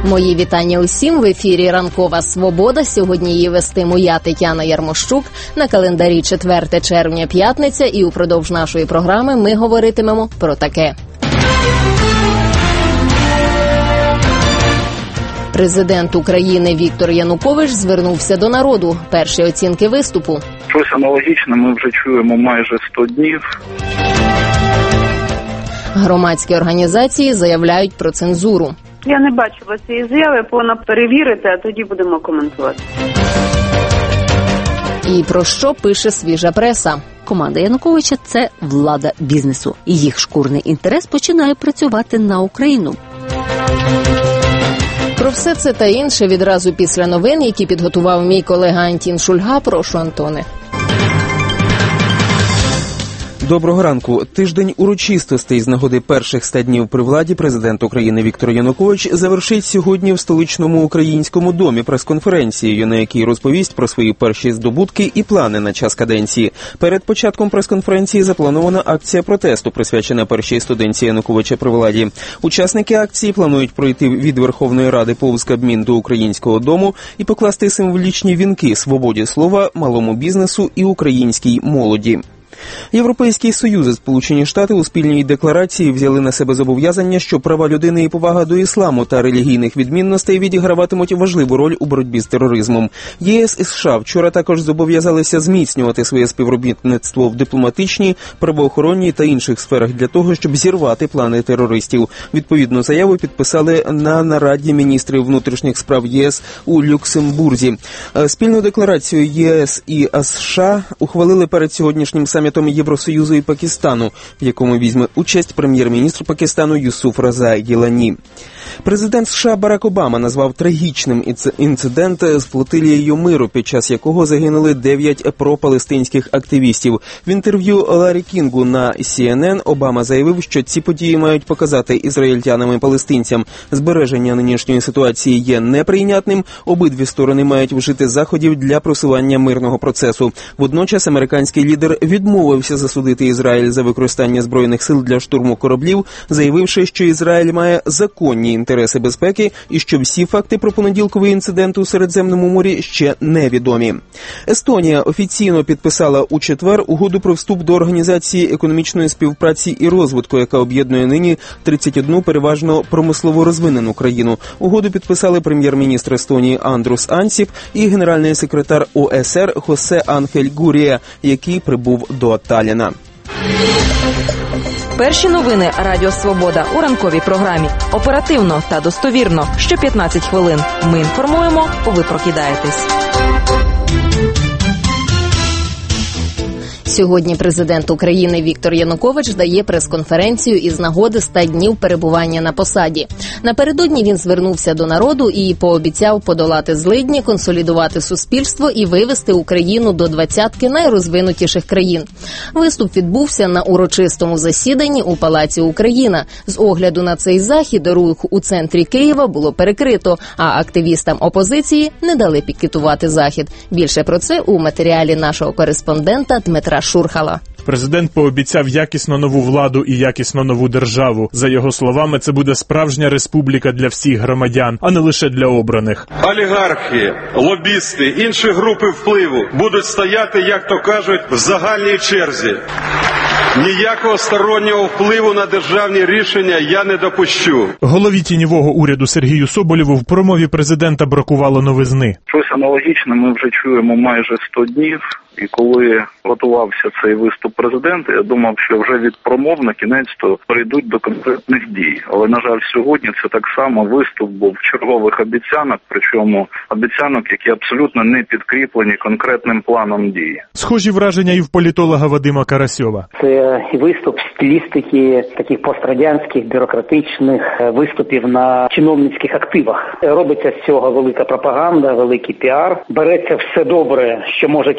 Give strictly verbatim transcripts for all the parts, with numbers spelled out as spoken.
Мої вітання усім. В ефірі «Ранкова Свобода». Сьогодні її вестиму я, Тетяна Ярмощук. На календарі четверте червня, п'ятниця. І упродовж нашої програми ми говоритимемо про таке. Президент України Віктор Янукович звернувся до народу. Перші оцінки виступу. Щось аналогічне ми вже чуємо майже сто днів. Громадські організації заявляють про цензуру. Я не бачила цієї заяви, повинна перевірити, а тоді будемо коментувати. І про що пише свіжа преса. Команда Януковича – це влада бізнесу. І їх шкурний інтерес починає працювати на Україну. Про все це та інше відразу після новин, які підготував мій колега Антін Шульга. Прошу, Антоне. Доброго ранку. Тиждень урочистостей з нагоди перших ста днів при владі президент України Віктор Янукович завершить сьогодні в столичному Українському домі прес-конференцією, на якій розповість про свої перші здобутки і плани на час каденції. Перед початком прес-конференції запланована акція протесту, присвячена першій студентці Януковича при владі. Учасники акції планують пройти від Верховної Ради повз Кабмін до Українського дому і покласти символічні вінки свободі слова, малому бізнесу і українській молоді. Європейський Союз і Сполучені Штати у спільній декларації взяли на себе зобов'язання, що права людини і повага до ісламу та релігійних відмінностей відіграватимуть важливу роль у боротьбі з тероризмом. ЄС і США вчора також зобов'язалися зміцнювати своє співробітництво в дипломатичній, правоохоронній та інших сферах для того, щоб зірвати плани терористів. Відповідну заяву підписали на нараді міністрів внутрішніх справ ЄС у Люксембурзі. Спільну декларацію ЄС і США ухвалили перед сьогоднішнім самітом Євросоюзу і Пакистану, в якому візьме участь прем'єр-міністр Пакистану Юсуф Реза Гілані. Президент США Барак Обама назвав трагічним інцидент з флотилією миру, під час якого загинули дев'ять пропалестинських активістів. В інтерв'ю Ларі Кінгу на Сі Ен Ен Обама заявив, що ці події мають показати ізраїльтянам і палестинцям: збереження нинішньої ситуації є неприйнятним, обидві сторони мають вжити заходів для просування мирного процесу. Водночас американський лідер відмовився засудити Ізраїль за використання збройних сил для штурму кораблів, заявивши, що Ізраїль має законні інтереси безпеки і що всі факти про понеділковий інцидент у Середземному морі ще невідомі. Естонія офіційно підписала у четвер угоду про вступ до Організації економічної співпраці і розвитку, яка об'єднує нині тридцять одну переважно промислово розвинену країну. Угоду підписали прем'єр-міністр Естонії Андрус Ансіп і генеральний секретар О Е С Р Хосе Анхель Гурія, який прибув до Талліна. Перші новини Радіо Свобода у ранковій програмі. Оперативно та достовірно. Що п'ятнадцять хвилин. Ми інформуємо, ви прокидаєтесь. Сьогодні президент України Віктор Янукович дає прес-конференцію із нагоди ста днів перебування на посаді. Напередодні він звернувся до народу і пообіцяв подолати злидні, консолідувати суспільство і вивести Україну до двадцятки найрозвинутіших країн. Виступ відбувся на урочистому засіданні у Палаці Україна. З огляду на цей захід рух у центрі Києва було перекрито, а активістам опозиції не дали пікетувати захід. Більше про це у матеріалі нашого кореспондента Дмитра Шурхала. Президент пообіцяв якісно нову владу і якісно нову державу. За його словами, це буде справжня республіка для всіх громадян, а не лише для обраних. Олігархи, лобісти, інші групи впливу будуть стояти, як то кажуть, в загальній черзі. Ніякого стороннього впливу на державні рішення я не допущу. Голові тіньового уряду Сергію Соболєву в промові президента бракувало новизни. Щось аналогічне ми вже чуємо майже сто днів. І коли готувався цей виступ президента, я думав, що вже від промов на кінець-то перейдуть до конкретних дій. Але, на жаль, сьогодні це так само виступ був чергових обіцянок, причому обіцянок, які абсолютно не підкріплені конкретним планом дії. Схожі враження і в політолога Вадима Карасьова. Це виступ в стилістики таких пострадянських бюрократичних виступів на чиновницьких активах. Робиться з цього велика пропаганда, великий піар. Береться все добре, що може тільки бути,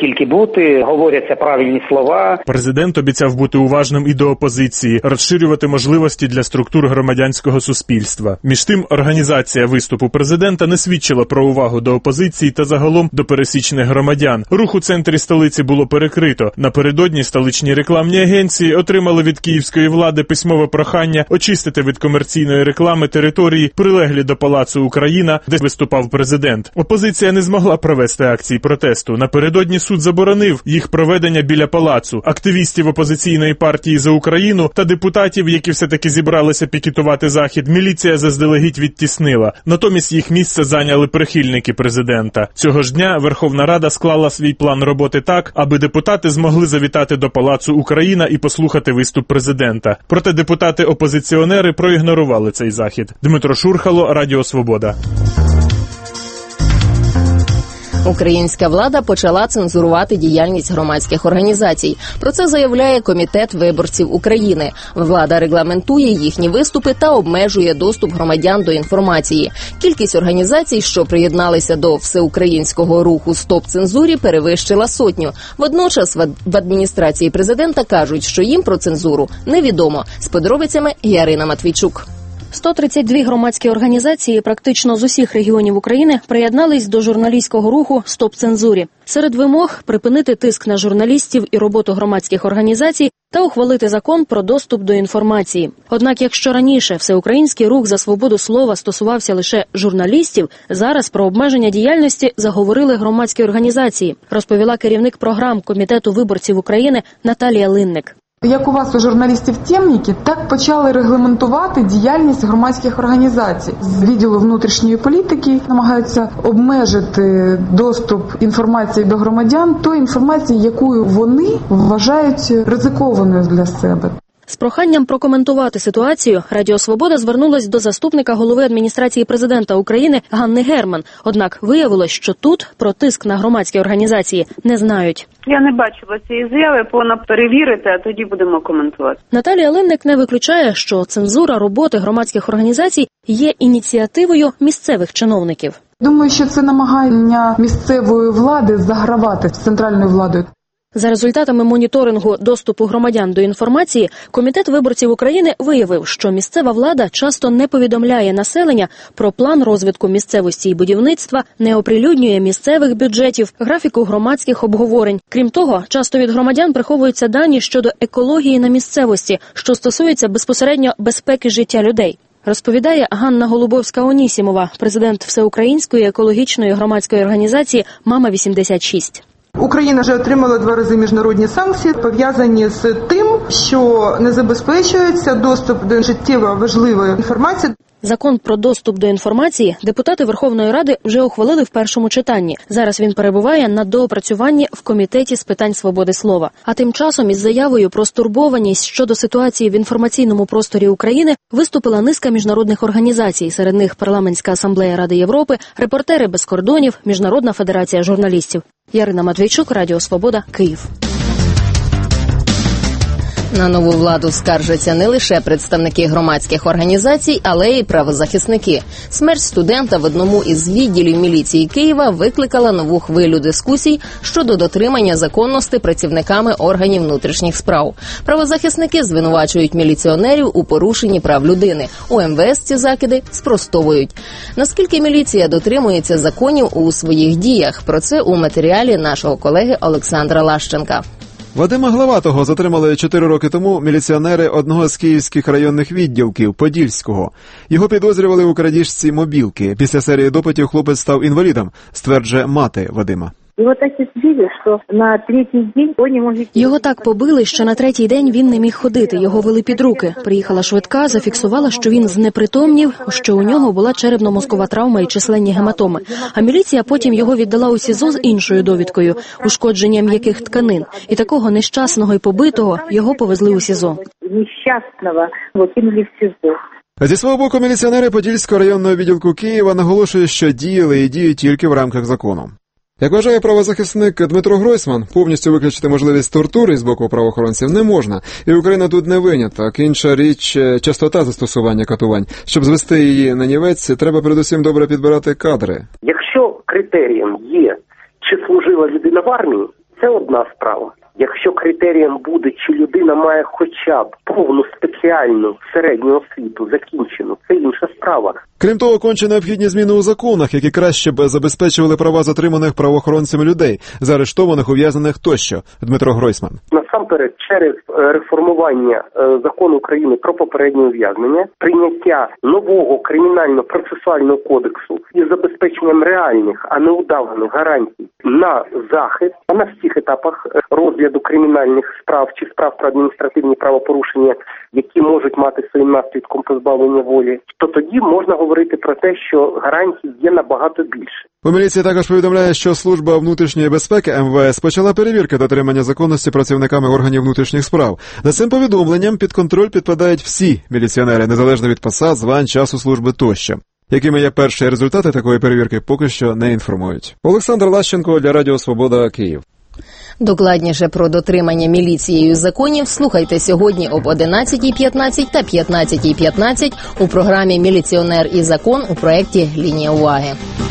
бути, говоряться правильні слова. Президент обіцяв бути уважним і до опозиції, розширювати можливості для структур громадянського суспільства. Між тим, організація виступу президента не свідчила про увагу до опозиції та загалом до пересічних громадян. Рух у центрі столиці було перекрито. Напередодні столичні рекламні агенції отримали від київської влади письмове прохання очистити від комерційної реклами території, прилеглі до Палацу Україна, де виступав президент. Опозиція не змогла провести акції протесту. Напередодні суд заборонив їх проведення біля палацу. Активістів опозиційної партії «За Україну» та депутатів, які все-таки зібралися пікетувати захід, міліція заздалегідь відтіснила. Натомість їх місце зайняли прихильники президента. Цього ж дня Верховна Рада склала свій план роботи так, аби депутати змогли завітати до Палацу Україна і послухати виступ президента. Проте депутати-опозиціонери проігнорували цей захід. Дмитро Шурхало, Радіо Свобода. Українська влада почала цензурувати діяльність громадських організацій. Про це заявляє Комітет виборців України. Влада регламентує їхні виступи та обмежує доступ громадян до інформації. Кількість організацій, що приєдналися до всеукраїнського руху «Стоп цензурі», перевищила сотню. Водночас в адміністрації президента кажуть, що їм про цензуру невідомо. З подробицями Ярина Матвійчук. сто тридцять дві громадські організації практично з усіх регіонів України приєднались до журналістського руху «Стоп цензурі». Серед вимог – припинити тиск на журналістів і роботу громадських організацій та ухвалити закон про доступ до інформації. Однак, якщо раніше всеукраїнський рух за свободу слова стосувався лише журналістів, зараз про обмеження діяльності заговорили громадські організації, розповіла керівник програм Комітету виборців України Наталія Линник. Як у вас у журналістів темники, так почали регламентувати діяльність громадських організацій. З відділу внутрішньої політики намагаються обмежити доступ інформації до громадян, тої інформації, яку вони вважають ризикованою для себе. З проханням прокоментувати ситуацію Радіо Свобода звернулась до заступника голови адміністрації президента України Ганни Герман. Однак виявилось, що тут про тиск на громадські організації не знають. Я не бачила цієї заяви, повинна перевірити, а тоді будемо коментувати. Наталія Линник не виключає, що цензура роботи громадських організацій є ініціативою місцевих чиновників. Думаю, що це намагання місцевої влади загравати з центральною владою. За результатами моніторингу доступу громадян до інформації, Комітет виборців України виявив, що місцева влада часто не повідомляє населення про план розвитку місцевості і будівництва, не оприлюднює місцевих бюджетів, графіку громадських обговорень. Крім того, часто від громадян приховуються дані щодо екології на місцевості, що стосується безпосередньо безпеки життя людей. Розповідає Ганна Голубовська-Онісімова, президент Всеукраїнської екологічної громадської організації «Мама вісімдесят шість». Україна вже отримала два рази міжнародні санкції, пов'язані з тим, що не забезпечується доступ до життєво важливої інформації. Закон про доступ до інформації депутати Верховної Ради вже ухвалили в першому читанні. Зараз він перебуває на доопрацюванні в Комітеті з питань свободи слова. А тим часом із заявою про стурбованість щодо ситуації в інформаційному просторі України виступила низка міжнародних організацій. Серед них Парламентська асамблея Ради Європи, Репортери без кордонів, Міжнародна федерація журналістів. Ярина Матвійчук, Радіо Свобода, Київ. На нову владу скаржаться не лише представники громадських організацій, але й правозахисники. Смерть студента в одному із відділів міліції Києва викликала нову хвилю дискусій щодо дотримання законності працівниками органів внутрішніх справ. Правозахисники звинувачують міліціонерів у порушенні прав людини. У ем ве ес ці закиди спростовують. Наскільки міліція дотримується законів у своїх діях? Про це у матеріалі нашого колеги Олександра Лащенка. Вадима Главатого затримали чотири роки тому міліціонери одного з київських районних відділків – Подільського. Його підозрювали у крадіжці мобілки. Після серії допитів хлопець став інвалідом, стверджує мати Вадима. Його так підбили, що на третій день він не може... Його так побили, що на третій день він не міг ходити. Його вели під руки. Приїхала швидка, зафіксувала, що він знепритомнів, що у нього була черепно-мозкова травма і численні гематоми. А міліція потім його віддала у СІЗО з іншою довідкою – ушкодження м'яких тканин. І такого нещасного і побитого його повезли у СІЗО. Нещасного викинули в СІЗО. Зі свого боку, міліціонери Подільського районного відділку Києва наголошують, що діяли і діють тільки в рамках закону. Як вважає правозахисник Дмитро Гройсман, повністю виключити можливість тортури з боку правоохоронців не можна. І Україна тут не виняток. Інша річ – частота застосування катувань. Щоб звести її на нівець, треба передусім добре підбирати кадри. Якщо критерієм є, чи служила людина в армії, це це одна справа. Якщо критерієм буде, чи людина має хоча б повну спеціальну середню освіту закінчену, це інша справа. Крім того, конче необхідні зміни у законах, які краще б забезпечували права затриманих правоохоронцями людей, заарештованих, ув'язнених тощо. Дмитро Гройсман. Насамперед, через реформування закону України про попереднє ув'язнення, прийняття нового кримінально-процесуального кодексу із забезпеченням реальних, а не удаваних гарантій на захист, а на всіх етапах розгляду кримінальних справ чи справ про адміністративні правопорушення, які можуть мати своїм наслідком позбавлення волі, то тоді можна говорити про те, що гарантій є набагато більше. У міліції також повідомляє, що Служба внутрішньої безпеки ем ве ес почала перевірки дотримання законності працівниками органів внутрішніх справ. За цим повідомленням під контроль підпадають всі міліціонери, незалежно від посад, звань, часу служби тощо. Якими є перші результати такої перевірки, поки що не інформують. Олександр Лащенко для Радіо Свобода, Київ. Докладніше про дотримання міліцією законів слухайте сьогодні об одинадцятій п'ятнадцять та п'ятнадцятій п'ятнадцять у програмі «Міліціонер і закон» у проєкті «Лінія уваги».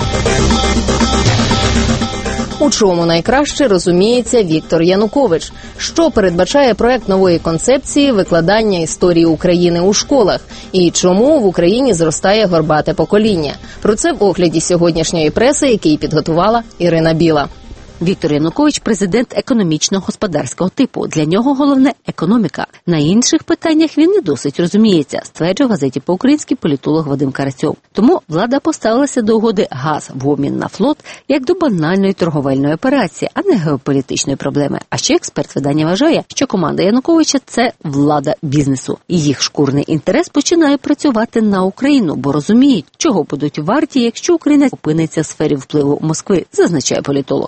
У чому найкраще розуміється Віктор Янукович? Що передбачає проект нової концепції викладання історії України у школах? І чому в Україні зростає горбате покоління? Про це в огляді сьогоднішньої преси, який підготувала Ірина Біла. Віктор Янукович – президент економічно-господарського типу. Для нього головне – економіка. На інших питаннях він не досить розуміється, стверджує в газеті по-українськи політолог Вадим Карасьов. Тому влада поставилася до угоди газ в обмін на флот як до банальної торговельної операції, а не геополітичної проблеми. А ще експерт видання вважає, що команда Януковича – це влада бізнесу. І їх шкурний інтерес починає працювати на Україну, бо розуміють, чого будуть варті, якщо Україна опиниться в сфері впливу Москви, зазначає політолог.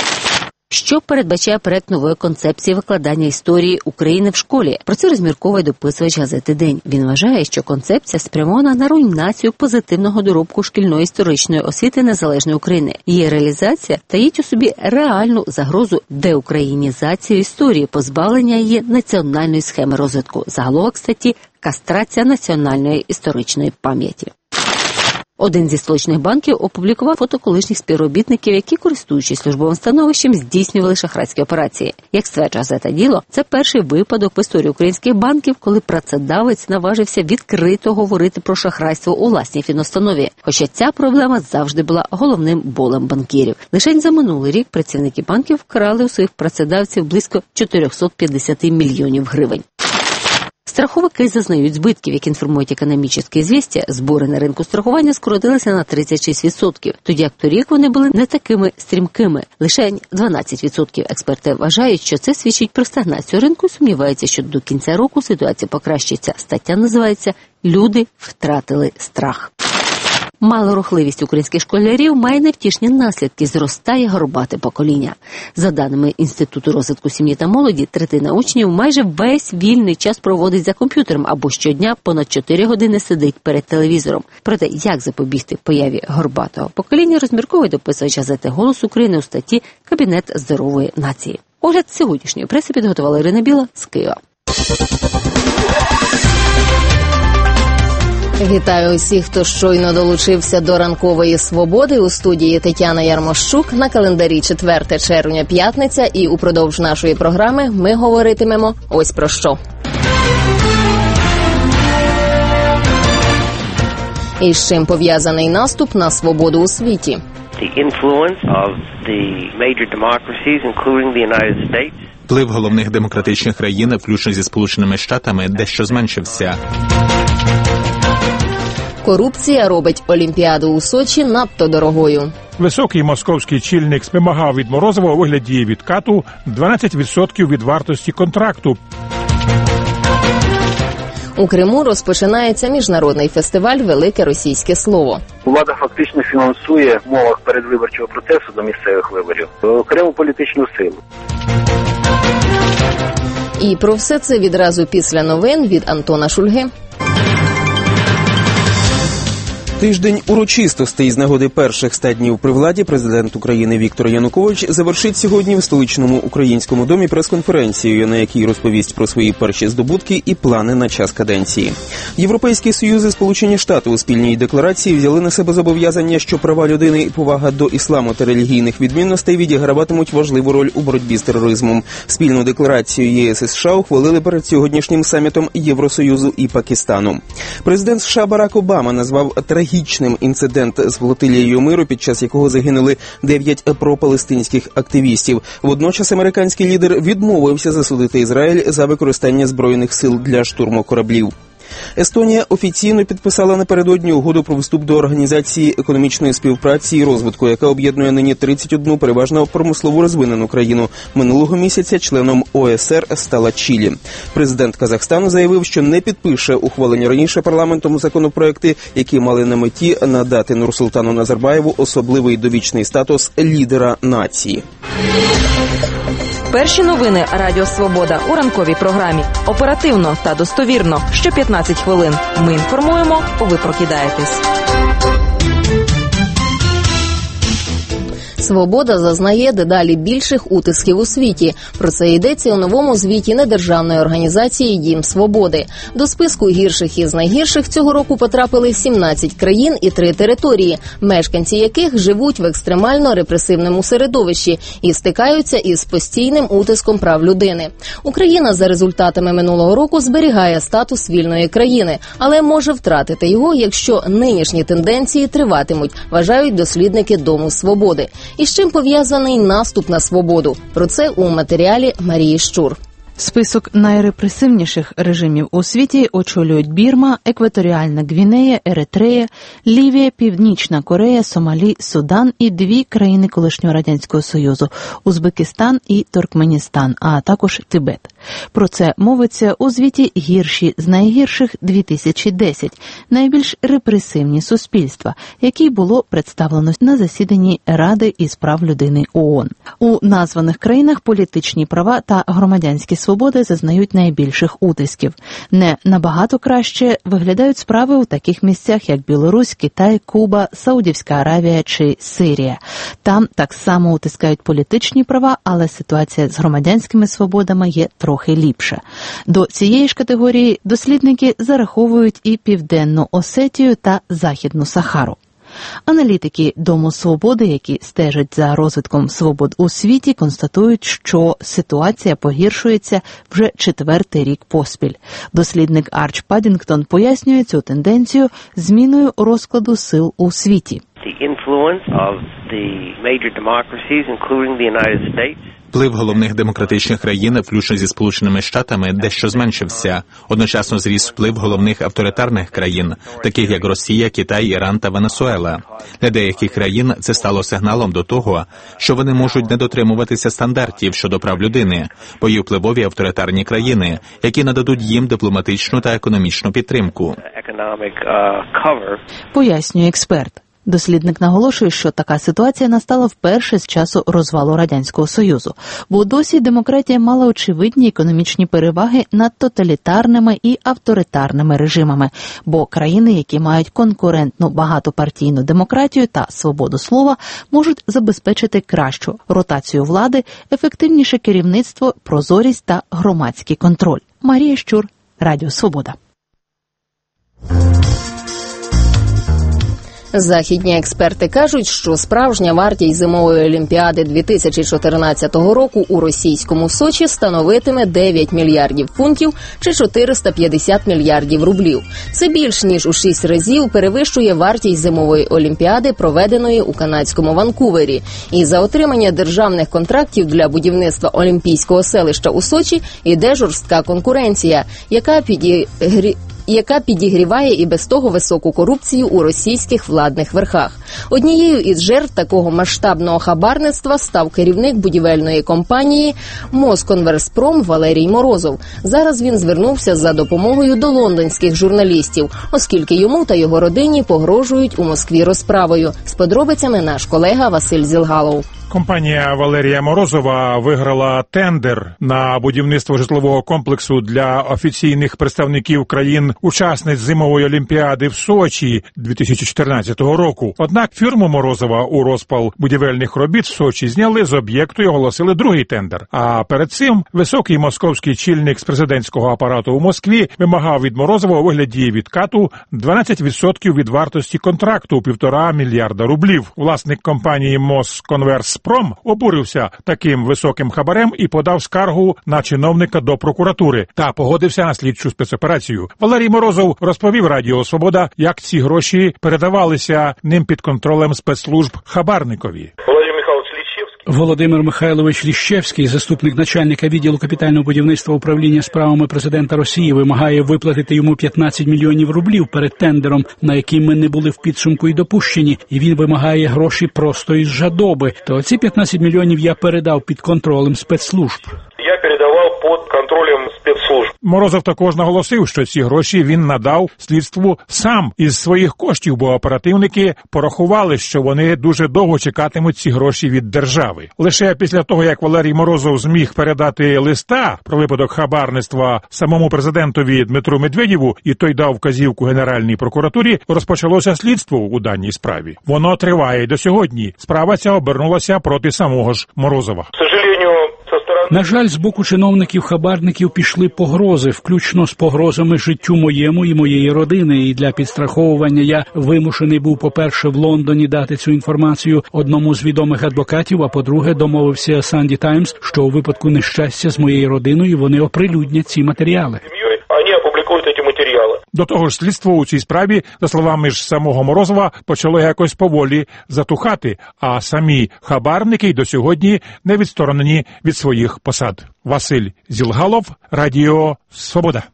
Що передбачає проект нової концепції викладання історії України в школі? Про це розмірковує дописувач газети «День». Він вважає, що концепція спрямована на руйнацію позитивного доробку шкільної історичної освіти незалежної України. Її реалізація таїть у собі реальну загрозу деукраїнізації історії, позбавлення її національної схеми розвитку. Заголовок статті «Кастрація національної історичної пам'яті». Один зі столичних банків опублікував фото колишніх співробітників, які, користуючись службовим становищем, здійснювали шахрайські операції. Як стверджує газета «Діло», це перший випадок в історії українських банків, коли працедавець наважився відкрито говорити про шахрайство у власній фінустанові. Хоча ця проблема завжди була головним болем банкірів. Лише за минулий рік працівники банків вкрали у своїх працедавців близько чотириста п'ятдесят мільйонів гривень. Страховики зазнають збитків, як інформують економічні звістя, збори на ринку страхування скоротилися на тридцять шість відсотків, тоді як торік вони були не такими стрімкими, лише дванадцять відсотків. Експерти вважають, що це свідчить про стагнацію ринку і сумніваються, що до кінця року ситуація покращиться. Стаття називається «Люди втратили страх». Малорухливість українських школярів має невтішні наслідки – зростає горбате покоління. За даними Інституту розвитку сім'ї та молоді, третина учнів майже весь вільний час проводить за комп'ютером або щодня понад чотири години сидить перед телевізором. Проте, як запобігти появі горбатого покоління, розмірковує дописувач газети «Голос України» у статті «Кабінет здорової нації». Огляд сьогоднішньої преси підготувала Ірина Біла з Києва. Вітаю усіх, хто щойно долучився до ранкової свободи. У студії Тетяна Ярмощук. На календарі четверте червня, п'ятниця, і упродовж нашої програми ми говоритимемо ось про що. І з чим пов'язаний наступ на свободу у світі. Вплив головних демократичних країн, включно зі Сполученими Штатами, дещо зменшився. Корупція робить Олімпіаду у Сочі надто дорогою. Високий московський чільник вимагав від Морозова у вигляді відкату дванадцять відсотків від вартості контракту. У Криму розпочинається міжнародний фестиваль «Велике російське слово». Влада фактично фінансує в умовах передвиборчого процесу до місцевих виборів окрему політичну силу. І про все це відразу після новин від Антона Шульги. Тиждень урочистостей з нагоди перших ста днів при владі президент України Віктор Янукович завершить сьогодні в столичному українському домі прес-конференцію, на якій розповість про свої перші здобутки і плани на час каденції. Європейський Союз і Сполучені Штати у спільній декларації взяли на себе зобов'язання, що права людини і повага до ісламу та релігійних відмінностей відіграватимуть важливу роль у боротьбі з тероризмом. Спільну декларацію ЄС і США ухвалили перед сьогоднішнім самітом Євросоюзу і Пакистану. Президент США Барак Обама назвав трагічним інцидент з флотилією миру, під час якого загинули дев'ять пропалестинських активістів. Водночас американський лідер відмовився засудити Ізраїль за використання збройних сил для штурму кораблів. Естонія офіційно підписала напередодні угоду про вступ до Організації економічної співпраці і розвитку, яка об'єднує нині тридцять одну переважно промислово розвинену країну. Минулого місяця членом О Е С Р стала Чилі. Президент Казахстану заявив, що не підпише ухвалені раніше парламентом законопроекти, які мали на меті надати Нурсултану Назарбаєву особливий довічний статус лідера нації. Перші новини Радіо Свобода у ранковій програмі. Оперативно та достовірно. Що п'ятнадцять хвилин. Ми інформуємо, ви прокидаєтесь. Свобода зазнає дедалі більших утисків у світі. Про це йдеться у новому звіті недержавної організації «Дім Свободи». До списку гірших із найгірших цього року потрапили сімнадцять країн і три території, мешканці яких живуть в екстремально репресивному середовищі і стикаються із постійним утиском прав людини. Україна за результатами минулого року зберігає статус вільної країни, але може втратити його, якщо нинішні тенденції триватимуть, вважають дослідники Дому Свободи. І з чим пов'язаний наступ на свободу? Про це у матеріалі Марії Щур. Список найрепресивніших режимів у світі очолюють Бірма, Екваторіальна Гвінея, Еритрея, Лівія, Північна Корея, Сомалі, Судан і дві країни колишнього Радянського Союзу – Узбекистан і Туркменістан, а також Тибет. Про це мовиться у звіті «Гірші з найгірших дві тисячі десять» – найбільш репресивні суспільства, який було представлено на засіданні Ради із прав людини О О Н. У названих країнах політичні права та громадянські свободи зазнають найбільших утисків. Не набагато краще виглядають справи у таких місцях, як Білорусь, Китай, Куба, Саудівська Аравія чи Сирія. Там так само утискають політичні права, але ситуація з громадянськими свободами є трохи ліпша. До цієї ж категорії дослідники зараховують і Південну Осетію та Західну Сахару. Аналітики Дому Свободи, які стежать за розвитком свобод у світі, констатують, що ситуація погіршується вже четвертий рік поспіль. Дослідник Арч Паддінгтон пояснює цю тенденцію зміною розкладу сил у світі. Вплив головних демократичних країн, включно зі Сполученими Штатами, дещо зменшився. Одночасно зріс вплив головних авторитарних країн, таких як Росія, Китай, Іран та Венесуела. Для деяких країн це стало сигналом до того, що вони можуть не дотримуватися стандартів щодо прав людини, бо є впливові авторитарні країни, які нададуть їм дипломатичну та економічну підтримку. Пояснює експерт. Дослідник наголошує, що така ситуація настала вперше з часу розвалу Радянського Союзу, бо досі демократія мала очевидні економічні переваги над тоталітарними і авторитарними режимами, бо країни, які мають конкурентну багатопартійну демократію та свободу слова, можуть забезпечити кращу ротацію влади, ефективніше керівництво, прозорість та громадський контроль. Марія Щур, Радіо Свобода. Західні експерти кажуть, що справжня вартість зимової олімпіади дві тисячі чотирнадцятого року у російському Сочі становитиме дев'ять мільярдів фунтів чи чотириста п'ятдесят мільярдів рублів. Це більш ніж у шість разів перевищує вартість зимової олімпіади, проведеної у канадському Ванкувері. І за отримання державних контрактів для будівництва олімпійського селища у Сочі йде жорстка конкуренція, яка підігрі... яка підігріває і без того високу корупцію у російських владних верхах. Однією із жертв такого масштабного хабарництва став керівник будівельної компанії «Москонверспром» Валерій Морозов. Зараз він звернувся за допомогою до лондонських журналістів, оскільки йому та його родині погрожують у Москві розправою. З подробицями наш колега Василь Зілгалов. Компанія Валерія Морозова виграла тендер на будівництво житлового комплексу для офіційних представників країн-учасниць зимової олімпіади в Сочі дві тисячі чотирнадцятого року. Однак фірму Морозова у розпал будівельних робіт в Сочі зняли з об'єкту і оголосили другий тендер. А перед цим високий московський чільник з президентського апарату у Москві вимагав від Морозова у вигляді відкату дванадцять відсотків від вартості контракту у півтора мільярда рублів. Власник компанії «Москонверспром» Пром обурився таким високим хабарем і подав скаргу на чиновника до прокуратури та погодився на слідчу спецоперацію. Валерій Морозов розповів Радіо Свобода, як ці гроші передавалися ним під контролем спецслужб хабарникові. Володимир Михайлович Ліщевський, заступник начальника відділу капітального будівництва управління справами президента Росії, вимагає виплатити йому п'ятнадцять мільйонів рублів перед тендером, на який ми не були в підсумку і допущені, і він вимагає гроші просто із жадоби. То ці п'ятнадцять мільйонів я передав під контролем спецслужб. Я передавав під контролем спецслужб. Морозов також наголосив, що ці гроші він надав слідству сам із своїх коштів, бо оперативники порахували, що вони дуже довго чекатимуть ці гроші від держави. Лише після того, як Валерій Морозов зміг передати листа про випадок хабарництва самому президентові Дмитру Медведєву, і той дав вказівку Генеральній прокуратурі, розпочалося слідство у даній справі. Воно триває до сьогодні. Справа ця обернулася проти самого ж Морозова. К сожалению, На жаль, з боку чиновників-хабарників пішли погрози, включно з погрозами життю моєму і моєї родини. І для підстраховування я вимушений був, по-перше, в Лондоні дати цю інформацію одному з відомих адвокатів, а по-друге, домовився Санді Таймс, що у випадку нещастя з моєю родиною вони оприлюднять ці матеріали. Вони опублікують ці матеріали. До того ж, слідство у цій справі, за словами ж самого Морозова, почало якось поволі затухати, а самі хабарники й до сьогодні не відсторонені від своїх посад. Василь Зілгалов, Радіо Свобода.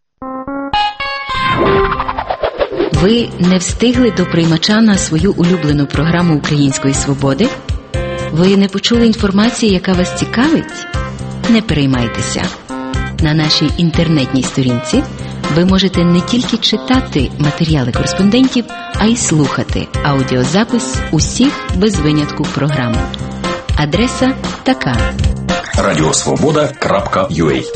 Ви не встигли до приймача на свою улюблену програму Української Свободи? Ви не почули інформації, яка вас цікавить? Не переймайтеся. На нашій інтернетній сторінці ви можете не тільки читати матеріали кореспондентів, а й слухати аудіозапис усіх без винятку програм. Адреса така: радіосвобода крапка ю а.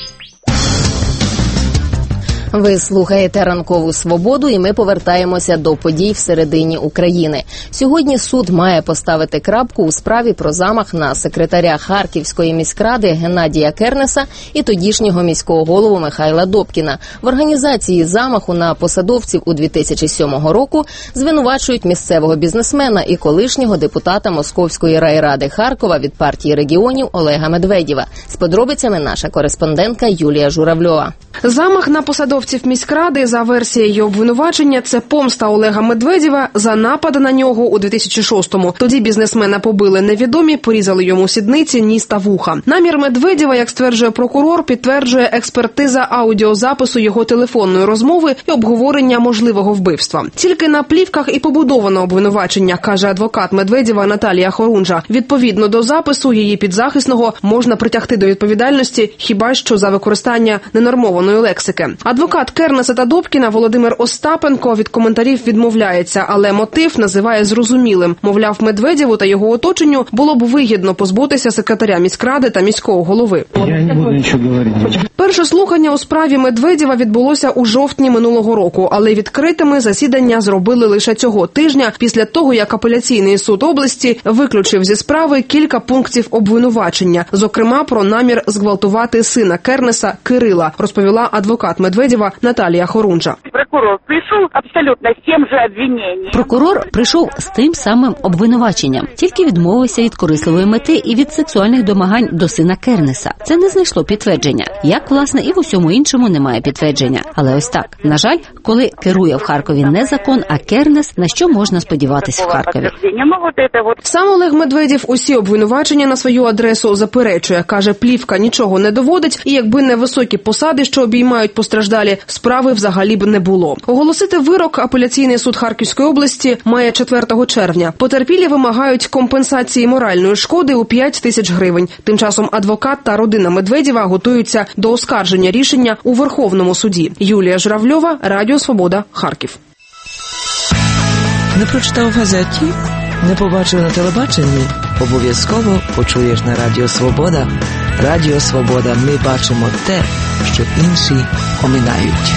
Ви слухаєте «Ранкову свободу», і ми повертаємося до подій всередині України. Сьогодні суд має поставити крапку у справі про замах на секретаря Харківської міськради Геннадія Кернеса і тодішнього міського голову Михайла Добкіна. В організації замаху на посадовців у дві тисячі сьомого року звинувачують місцевого бізнесмена і колишнього депутата Московської райради Харкова від партії регіонів Олега Медведєва. З подробицями наша кореспондентка Юлія Журавльова. Замах на посадовців міськради, за версією обвинувачення, це помста Олега Медведєва за напад на нього у дві тисячі шостому. Тоді бізнесмена побили невідомі, порізали йому сідниці, ніс та вуха. Намір Медведєва, як стверджує прокурор, підтверджує експертиза аудіозапису його телефонної розмови і обговорення можливого вбивства. Тільки на плівках і побудовано обвинувачення, каже адвокат Медведєва Наталія Хорунжа. Відповідно до запису, її підзахисного можна притягти до відповідальності хіба що за використання ненормованої лексики. Адвокат Кернеса та Добкіна Володимир Остапенко від коментарів відмовляється, але мотив називає зрозумілим. Мовляв, Медведєву та його оточенню було б вигідно позбутися секретаря міськради та міського голови. Я не буду нічого говорити. Перше слухання у справі Медведєва відбулося у жовтні минулого року, але відкритими засідання зробили лише цього тижня, після того, як апеляційний суд області виключив зі справи кілька пунктів обвинувачення, зокрема про намір зґвалтувати сина Кернеса Кирила, розповіла адвокат Медведєва Наталія Хорунжа. Прокурор прийшов абсолютно з тим же обвиненням. Прокурор прийшов з тим самим обвинуваченням, тільки відмовився від корисливої мети і від сексуальних домагань до сина Кернеса. Це не знайшло підтвердження. Як, власне, і в усьому іншому немає підтвердження. Але ось так. На жаль, коли керує в Харкові не закон, а Кернес, на що можна сподіватися в Харкові? Сам Олег Медведєв усі обвинувачення на свою адресу заперечує. Каже, плівка нічого не доводить, і якби не високі посади, що обіймають постраждалі скандалі, справи взагалі б не було. Оголосити вирок апеляційний суд Харківської області має четвертого червня. Потерпілі вимагають компенсації моральної шкоди у п'ять тисяч гривень. Тим часом адвокат та родина Медведєва готуються до оскарження рішення у Верховному суді. Юлія Журавльова, Радіо Свобода, Харків. Не прочитав в газеті? Не побачив на телебаченні? Обов'язково почуєш на Радіо Свобода. Радіо Свобода. Ми бачимо те, що інші оминають.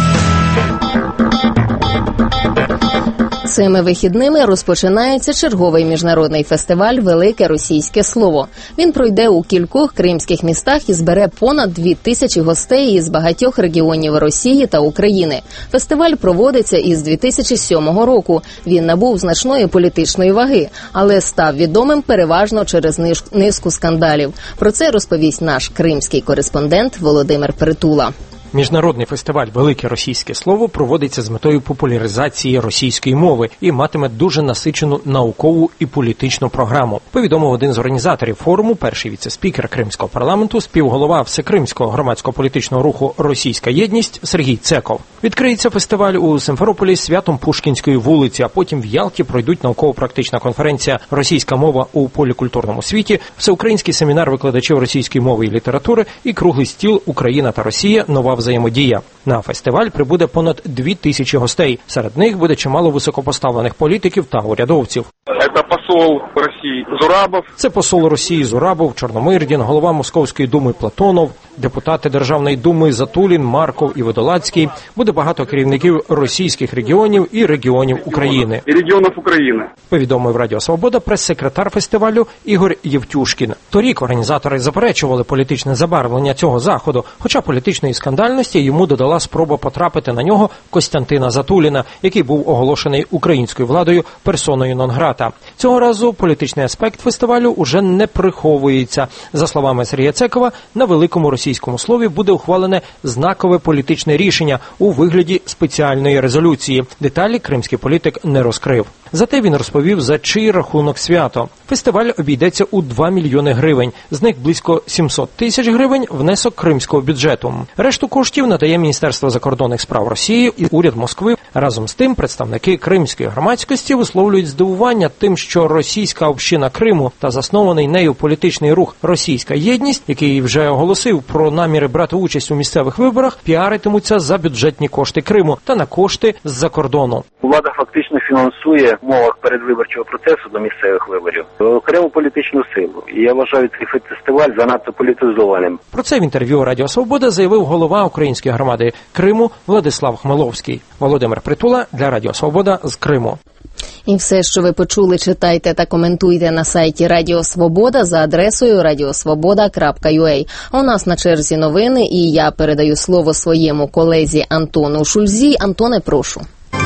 Цими вихідними розпочинається черговий міжнародний фестиваль «Велике російське слово». Він пройде у кількох кримських містах і збере понад дві тисячі гостей із багатьох регіонів Росії та України. Фестиваль проводиться із дві тисячі сьомого року. Він набув значної політичної ваги, але став відомим переважно через низку скандалів. Про це розповість наш кримський кореспондент Володимир Притула. Міжнародний фестиваль «Велике російське слово» проводиться з метою популяризації російської мови і матиме дуже насичену наукову і політичну програму. Повідомив один з організаторів форуму, перший віце-спікер Кримського парламенту, співголова Всекримського громадсько-політичного руху «Російська єдність» Сергій Цеков. Відкриється фестиваль у Симферополі святом Пушкінської вулиці, а потім в Ялті пройдуть науково-практична конференція «Російська мова у полікультурному світі», всеукраїнський семінар викладачів російської мови і літератури і круглий стіл «Україна та Росія. Нова взаємодія». На фестиваль прибуде понад дві тисячі гостей. Серед них буде чимало високопоставлених політиків та урядовців. Це посол Росії Зурабов. Це посол Росії Зурабов, Чорномирдін, голова Московської думи Платонов, депутати Державної думи Затулін, Марков і Водолацький. Буде багато керівників російських регіонів і регіонів України. І регіонів України. Повідомив Радіо Свобода прес-секретар фестивалю Ігор Євтюшкін. Торік організатори заперечували політичне забарвлення цього заходу, хоча політичної скандальності йому додала спроба потрапити на нього Костянтина Затуліна, який був оголошений українською владою персоною нон-грата. Цього разу політичний аспект фестивалю уже не приховується. За словами Сергія Цекова, на великому російському слові буде ухвалене знакове політичне рішення у вигляді спеціальної резолюції. Деталі кримський політик не розкрив. Зате він розповів, за чий рахунок свято. Фестиваль обійдеться у два мільйони гривень. З них близько сімсот тисяч гривень внесок кримського бюджету. Решту коштів надає Міністерство закордонних справ Росії і уряд Москви. Разом з тим, представники кримської громадськості висловлюють здивування тим, що російська община Криму та заснований нею політичний рух «Російська єдність», який вже оголосив про наміри брати участь у місцевих виборах, піаритимуться за бюджетні кошти Криму та на кошти з-за кордону. Влада фактично фінансує в умовах передвиборчого процесу до місцевих виборів окрему політичну силу. І я вважаю цей фестиваль занадто політизованим. Про це в інтерв'ю Радіо Свобода заявив голова української громади Криму Владислав Хмеловський. Володимир Притула для Радіо Свобода з Криму. І все, що ви почули, читайте та коментуйте на сайті Радіо Свобода за адресою радіосвобода крапка ю а. А у нас на черзі новини, і я передаю слово своєму колезі Антону Шульзі. Антоне, прошу.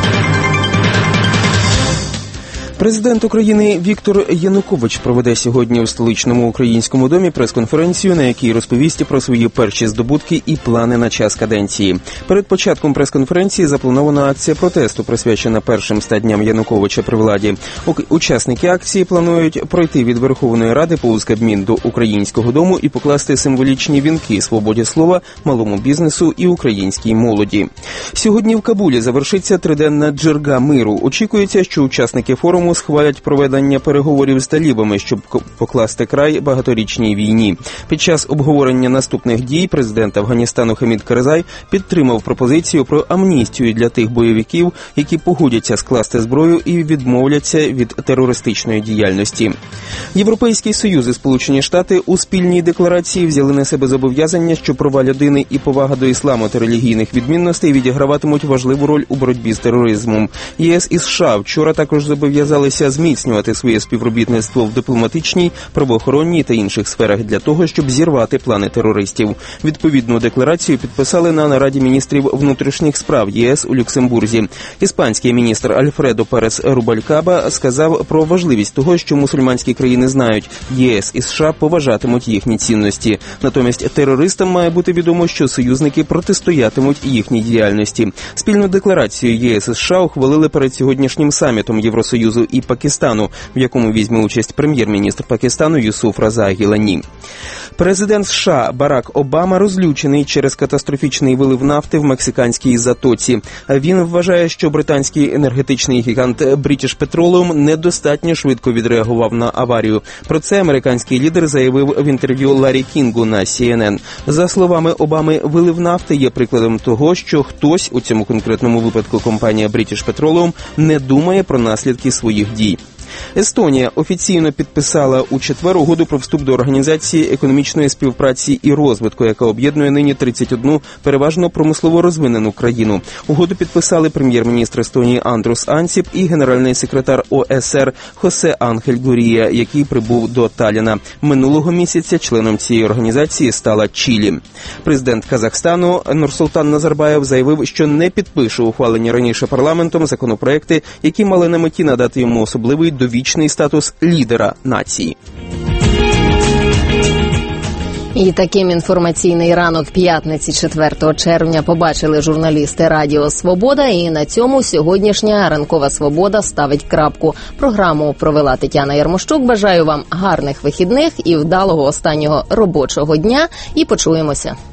Президент України Віктор Янукович проведе сьогодні у столичному українському домі прес-конференцію, на якій розповість про свої перші здобутки і плани на час каденції. Перед початком прес-конференції запланована акція протесту, присвячена першим ста дням Януковича при владі. Учасники акції планують пройти від Верховної Ради повз Кабмін до Українського дому і покласти символічні вінки свободі слова, малому бізнесу і українській молоді. Сьогодні в Кабулі завершиться триденна джерга миру. Очікується, що учасники форуму схвалять проведення переговорів з талібами, щоб покласти край багаторічній війні. Під час обговорення наступних дій президент Афганістану Хамід Карзай підтримав пропозицію про амністію для тих бойовиків, які погодяться скласти зброю і відмовляться від терористичної діяльності. Європейський Союз і Сполучені Штати у спільній декларації взяли на себе зобов'язання, що права людини і повага до ісламу та релігійних відмінностей відіграватимуть важливу роль у боротьбі з тероризмом. ЄС і США вчора також зобов'язали зміцнювати своє співробітництво в дипломатичній, правоохоронній та інших сферах для того, щоб зірвати плани терористів. Відповідну декларацію підписали на нараді міністрів внутрішніх справ ЄС у Люксембурзі. Іспанський міністр Альфредо Перес Рубалькаба сказав про важливість того, що мусульманські країни знають, ЄС і США поважатимуть їхні цінності. Натомість терористам має бути відомо, що союзники протистоятимуть їхній діяльності. Спільну декларацію ЄС і США ухвалили перед сьогоднішнім самітом Євросоюзу і Пакистану, в якому візьме участь прем'єр-міністр Пакистану Юсуф Раза Гілані. Президент США Барак Обама розлючений через катастрофічний вилив нафти в мексиканській затоці. Він вважає, що британський енергетичний гігант British Petroleum недостатньо швидко відреагував на аварію. Про це американський лідер заявив в інтерв'ю Ларі Кінгу на Сі Ен Ен. За словами Обами, вилив нафти є прикладом того, що хтось, у цьому конкретному випадку компанія British Petroleum, не думає про наслідки своїх дій. Естонія офіційно підписала у четвер угоду про вступ до Організації економічної співпраці і розвитку, яка об'єднує нині тридцять одну переважно промислово розвинену країну. Угоду підписали прем'єр-міністр Естонії Андрус Ансіп і генеральний секретар О Е С Ер Хосе Ангель Гурія, який прибув до Талліна. Минулого місяця членом цієї організації стала Чилі. Президент Казахстану Нурсултан Назарбаєв заявив, що не підпише ухвалені раніше парламентом законопроекти, які мали на меті надати йому особливий довічний статус лідера нації. І таким інформаційний ранок п'ятниці четвертого червня побачили журналісти Радіо Свобода. І на цьому сьогоднішня ранкова свобода ставить крапку. Програму провела Тетяна Ярмощук. Бажаю вам гарних вихідних і вдалого останнього робочого дня. І почуємося.